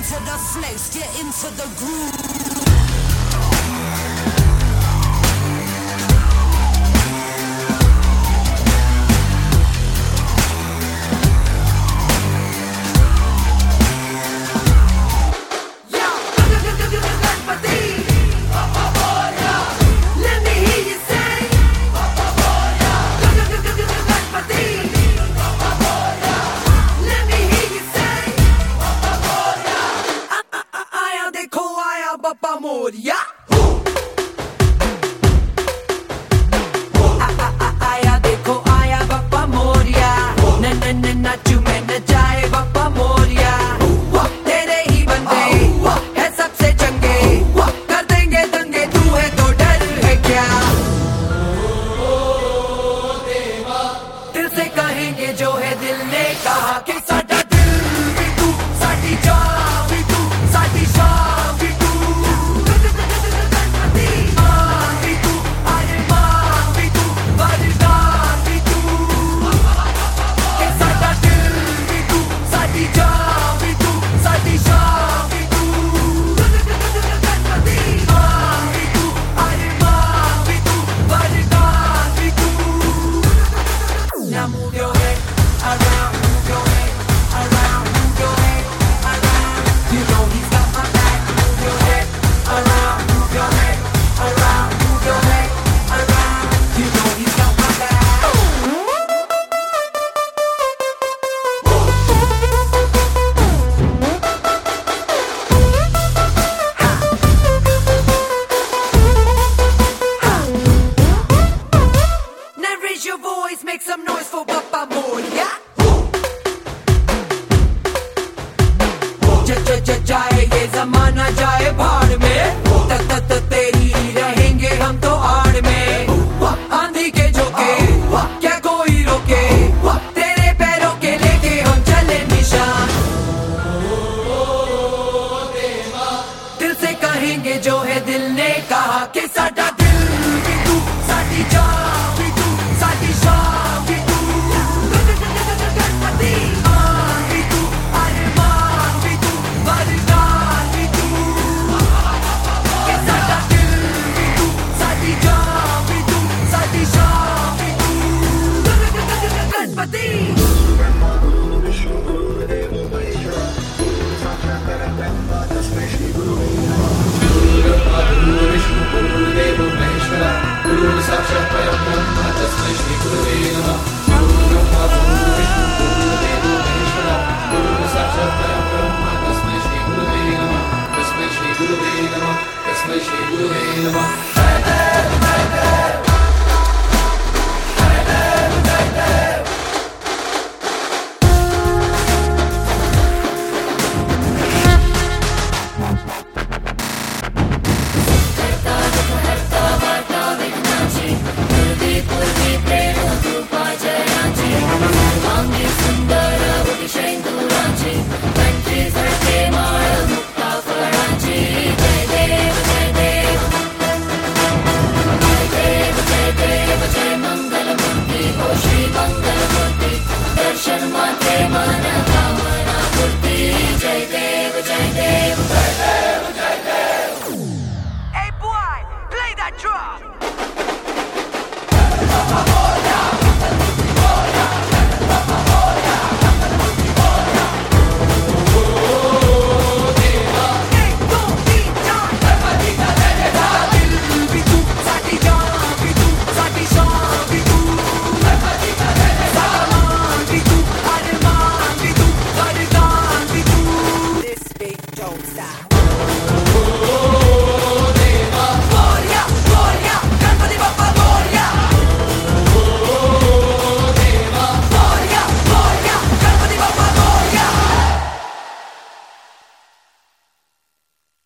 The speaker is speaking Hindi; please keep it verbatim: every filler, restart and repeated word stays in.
into the flex, get into the groove. Moria. आया देखो आया बापा मोरिया, न न न नाचू मैं न जाए बापा मोरिया। तेरे ही बंदे है सबसे चंगे, कर देंगे दंगे, तू है तो डर है क्या? दिल से कहेंगे जो है दिल ने कहा कि साडा दिल भी तू, साडी जान भी तू, साडी शान भी तू। Now move your head around, move your head around, move your head around. You know he's got my back. Move your head around, move your head around, move your head around. You know he's got my back. Now raise your voice, make some noise for Papa Moria. ज ज ज जाए ये जमाना जाए भाड़ में, तक तक तक तेरी ही रहेंगे हम तो आड़ में। आंधी के झोंके क्या कोई रोके, तेरे पैरों के लेके हम चले निशान। दिल से कहेंगे जो है दिल ने कहा कि साडा